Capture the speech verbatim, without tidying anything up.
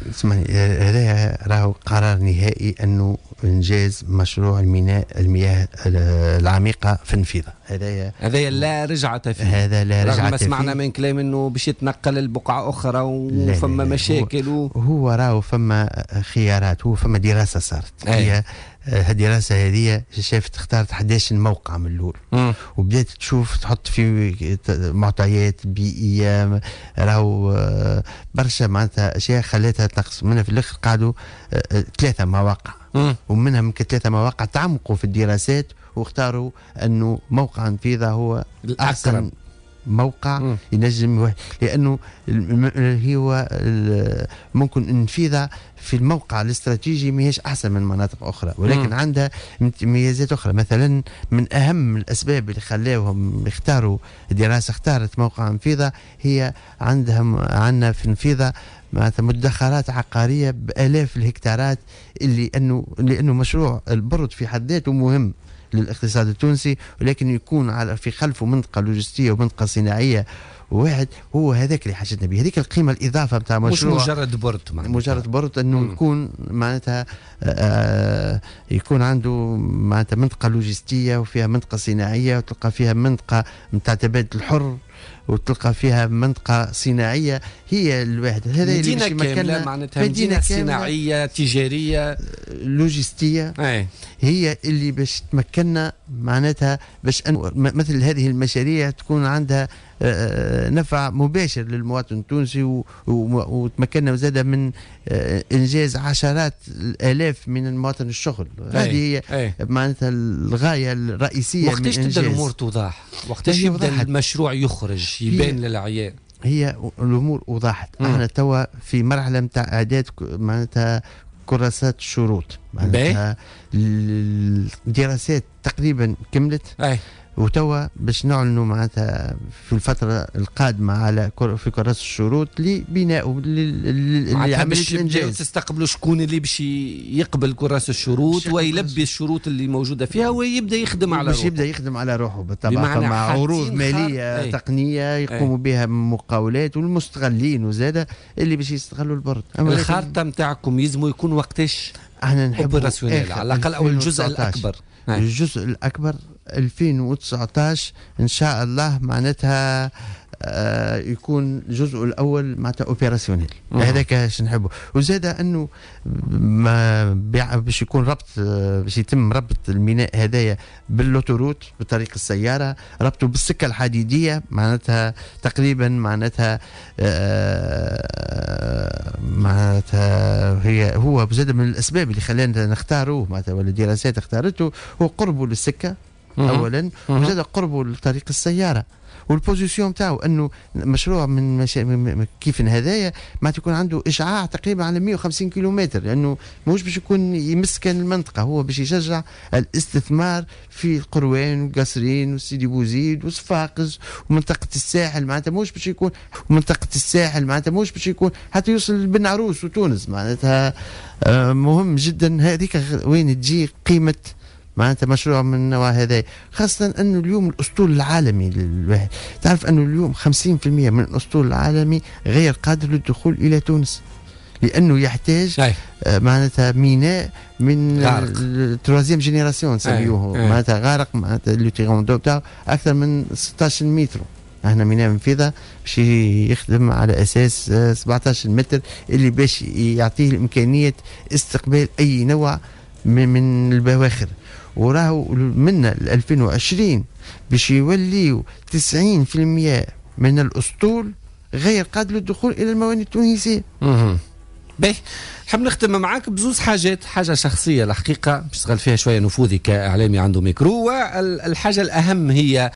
اسمعني، هذا راهو قرار نهائي انه انجاز مشروع الميناء المياه العميقه في النفيضه. هذا هذا لا رجعه فيه، هذا لا رجعه فيه. ما سمعنا من كلام انه باش يتنقل لبقعه اخرى وفما مشاكل. هو, و... هو راهو فما خيارات، هو فما دراسه صارت. هي الدراسه هذه شافت اختارت أحد عشر موقع من الاول، وبدات تشوف تحط في معطيات بيئيه، راهو برشا معناتها اشياء خلاتها تنقص منها. في الاخر قعدوا ثلاثه مواقع، ومنها من ثلاثه مواقع تعمقوا في الدراسات واختاروا انه موقع نفيذة هو احسن موقع م. ينجم، لانه هو ممكن النفيذة في الموقع الاستراتيجي ماهيش احسن من مناطق اخرى، ولكن م. عندها ميزات اخرى. مثلا من اهم الاسباب اللي خلاوهم يختاروا دراسه اختارت موقع نفيذة، هي عندهم عندنا في نفيذة معناتها مدخرات عقاريه بالاف الهكتارات، اللي انه لانه مشروع البرد في حد ذاته مهم للاقتصاد التونسي، ولكن يكون على في خلفه منطقه لوجستيه ومنطقه صناعيه واحد. هو هذاك اللي حاجتنا به، هذيك القيمه الاضافه نتاع مشروع، مش مجرد برد معناتها. مجرد برد انه مم. يكون معناتها آه يكون عنده معناتها منطقه لوجستيه وفيها منطقه صناعيه، وتلقى فيها منطقه نتاع تبادل الحر، وتلقى فيها منطقة صناعية. هي الواحد هذا اللي باش يمكننا معناتها مدينة صناعية تجارية لوجستية، أي. هي اللي باش تمكننا معناتها باش مثل هذه المشاريع تكون عندها نفع مباشر للمواطن التونسي، وتمكننا زادة من إنجاز عشرات الآلاف من المواطن الشغل. هذه هي معناتها الغاية الرئيسية. وقتاش تبدأ الأمور توضح؟ وقتاش يبدأ المشروع يخرج يبان للعيان؟ هي الأمور وضحت. احنا توا في مرحلة متاع إعداد معناتها كراسات الشروط، معناتها الدراسات تقريبا كملت، أي. وتوا باش نعلنوا معناتها في الفترة القادمة على في كراسة الشروط لبناء لعملية الإنجاز. تستقبلوا شكون اللي باش يقبل كراسة الشروط ويلبي الشروط اللي موجودة فيها ويبدأ يخدم على روحه. باش يبدأ يخدم على روحه بالطبع، مع عروض مالية أي. تقنية يقوموا أي. بها مقاولات والمستغلين وزادة اللي باش يستغلوا البرد. الخارطة متاعكم يلزموا يكون وقتاش احنا نحب على الأقل أو الجزء الأكبر؟ الجزء الأكبر ألفين وتسعطاش إن شاء الله معناتها آه يكون الجزء الأول معناتها أوبيراسيونيل. هذاك اش نحبه. وزاد أنه ما باش يكون ربط باش يتم ربط الميناء هدايا باللوتوروت بطريق السيارة، ربطه بالسكة الحديدية معناتها تقريبا معناتها آه معناتها هي هو زاد من الأسباب اللي خلانا نختاروه معناتها ولا الدراسات اختارته هو قربه للسكة اولا، وزاد قربه لطريق السياره، والبوزيسيون تاعو انه مشروع من, مشا... من كيف هذايا ما تكون عنده اشعاع تقريبا على مئة وخمسين كيلومتر، لانه مش باش يكون يمسكن المنطقه، هو باش يشجع الاستثمار في القروان وقصرين وسيدي بوزيد وصفاقس ومنطقه الساحل، معناتها مش باش يكون منطقه الساحل معناتها مش باش يكون حتى يوصل بن عروس وتونس، معناتها مهم جدا. هذيك وين تجي قيمه معناتها مشروع من النوع هذا، خاصة أنه اليوم الأسطول العالمي للواحد تعرف أنه اليوم خمسين بالمئة من الأسطول العالمي غير قادر للدخول إلى تونس، لأنه يحتاج آه معناتها ميناء من التروازيام جينيراسيون نسميوه، معناتها غارق معناتها لو تيغون دو بتاعه أكثر من ستة عشر متر. احنا ميناء منفذة باش يخدم على اساس سبعة عشر متر اللي باش يعطيه الامكانيه استقبال اي نوع من البواخر، وراهو من ألفين وعشرين باش يوليو تسعين بالمئة من الاسطول غير قادر للدخول الى الموانئ التونسيه. اها باهي، نحب نختم معاك بزوز حاجات، حاجه شخصيه الحقيقه باش تشتغل فيها شويه نفوذي كاعلامي عنده ميكرو، والحاجه الاهم هي